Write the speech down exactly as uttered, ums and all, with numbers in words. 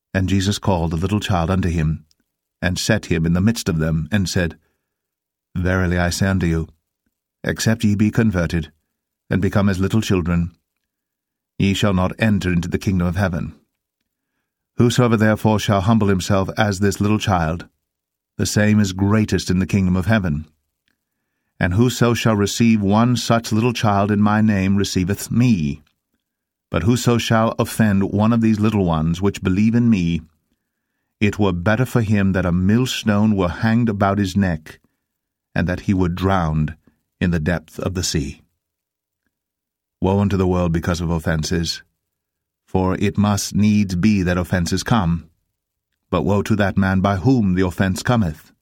And Jesus called the little child unto him, and set him in the midst of them, and said, Verily I say unto you, except ye be converted, and become as little children, ye shall not enter into the kingdom of heaven. Whosoever therefore shall humble himself as this little child, the same is greatest in the kingdom of heaven. And whoso shall receive one such little child in my name receiveth me. But whoso shall offend one of these little ones which believe in me, it were better for him that a millstone were hanged about his neck, and that he were drowned in the depth of the sea. Woe unto the world because of offenses, for it must needs be that offenses come. But woe to that man by whom the offense cometh.